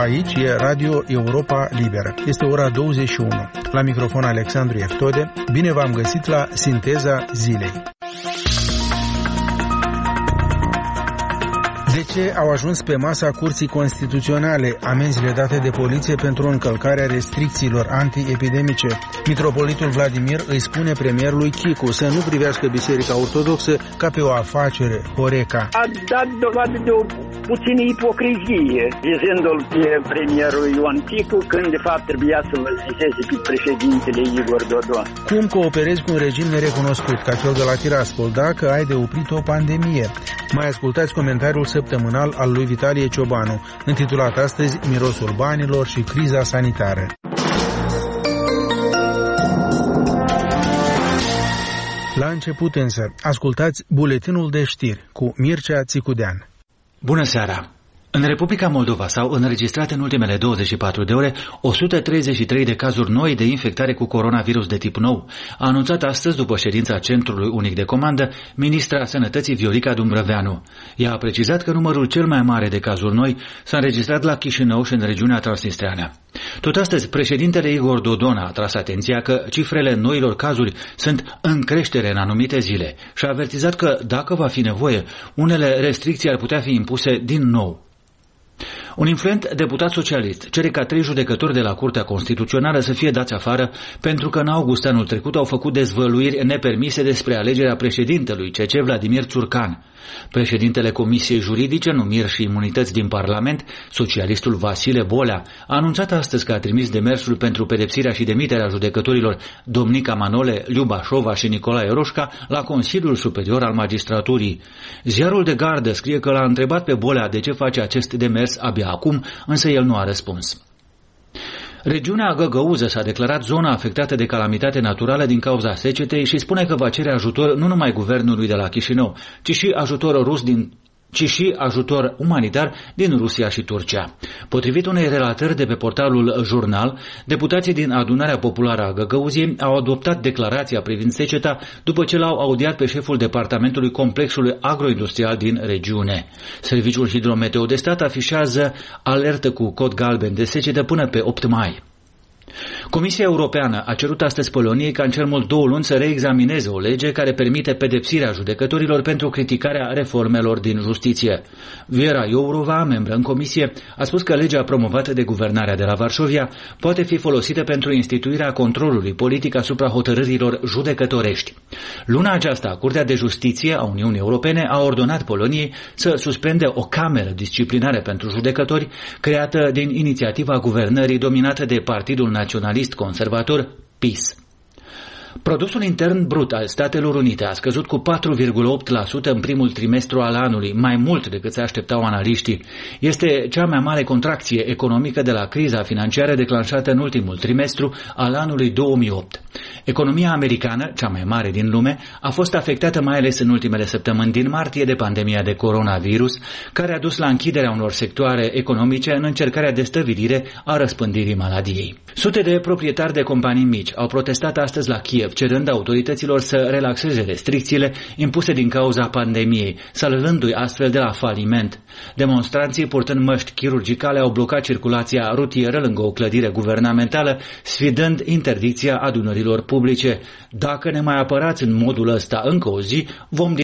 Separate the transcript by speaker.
Speaker 1: Aici e Radio Europa Liberă. Este ora 21. La microfon Alexandru Eftode. Bine v-am găsit la Sinteza Zilei. De ce au ajuns pe masa Curții Constituționale amenzile date de poliție pentru încălcarea restricțiilor antiepidemice? Mitropolitul Vladimir îi spune premierului Chicu să nu privească Biserica Ortodoxă ca pe o afacere Horeca.
Speaker 2: A dat dovadă de o puțină ipocrizie, dizându-l pe premierul Ioan Chicu, când de fapt trebuia să-l ziseze pe președintele Igor Dodon.
Speaker 1: Cum cooperezi cu un regim nerecunoscut ca cel de la Tiraspol dacă ai de oprit o pandemie? Mai ascultați comentariul săptămânal al lui Vitalie Ciobanu, intitulat astăzi Mirosul banilor și criza sanitară. La început însă, ascultați buletinul de știri cu Mircea Țicudean.
Speaker 3: Bună seara! În Republica Moldova s-au înregistrat în ultimele 24 de ore 133 de cazuri noi de infectare cu coronavirus de tip nou, a anunțat astăzi, după ședința Centrului Unic de Comandă, ministra Sănătății Viorica Dumbrăveanu. Ea a precizat că numărul cel mai mare de cazuri noi s-a înregistrat la Chișinău și în regiunea Transnistreană. Tot astăzi, președintele Igor Dodon a atras atenția că cifrele noilor cazuri sunt în creștere în anumite zile și a avertizat că, dacă va fi nevoie, unele restricții ar putea fi impuse din nou. Un influent deputat socialist cere ca 3 judecători de la Curtea Constituțională să fie dați afară pentru că în august anul trecut au făcut dezvăluiri nepermise despre alegerea președintelui CC Vladimir Țurcan. Președintele Comisiei Juridice, Numiri și Imunități din Parlament, socialistul Vasile Bolea, a anunțat astăzi că a trimis demersul pentru pedepsirea și demiterea judecătorilor Domnica Manole, Liuba Șova și Nicolae Roșca la Consiliul Superior al Magistraturii. Ziarul de Gardă scrie că l-a întrebat pe Bolea de ce face acest demers abia acum, însă el nu a răspuns. Regiunea Găgăuză s-a declarat zona afectată de calamitate naturală din cauza secetei și spune că va cere ajutor nu numai guvernului de la Chișinău, ci și ajutor umanitar din Rusia și Turcia. Potrivit unei relatări de pe portalul Jurnal, deputații din Adunarea Populară a Găgăuziei au adoptat declarația privind seceta după ce l-au audiat pe șeful departamentului complexului agroindustrial din regiune. Serviciul Hidrometeo de Stat afișează alertă cu cod galben de secetă până pe 8 mai. Comisia Europeană a cerut astăzi Poloniei ca în cel mult 2 luni să reexamineze o lege care permite pedepsirea judecătorilor pentru criticarea reformelor din justiție. Viera Jourova, membră în comisie, a spus că legea promovată de guvernarea de la Varșovia poate fi folosită pentru instituirea controlului politic asupra hotărârilor judecătorești. Luna aceasta, Curtea de Justiție a Uniunii Europene a ordonat Poloniei să suspende o cameră disciplinară pentru judecători creată din inițiativa guvernării dominată de Partidul Naționalist Conservator, PiS. Produsul intern brut al Statelor Unite a scăzut cu 4,8% în primul trimestru al anului, mai mult decât se așteptau analiștii. Este cea mai mare contracție economică de la criza financiară declanșată în ultimul trimestru al anului 2008. Economia americană, cea mai mare din lume, a fost afectată mai ales în ultimele săptămâni din martie de pandemia de coronavirus, care a dus la închiderea unor sectoare economice în încercarea de stăvilire a răspândirii maladiei. Sute de proprietari de companii mici au protestat astăzi la Kiev, cerând autorităților să relaxeze restricțiile impuse din cauza pandemiei, salvându-i astfel de la faliment. Demonstranții, purtând măști chirurgicale, au blocat circulația rutieră lângă o clădire guvernamentală, sfidând interdicția adunărilor publice. Dacă ne mai apărați în modul ăsta încă o zi, vom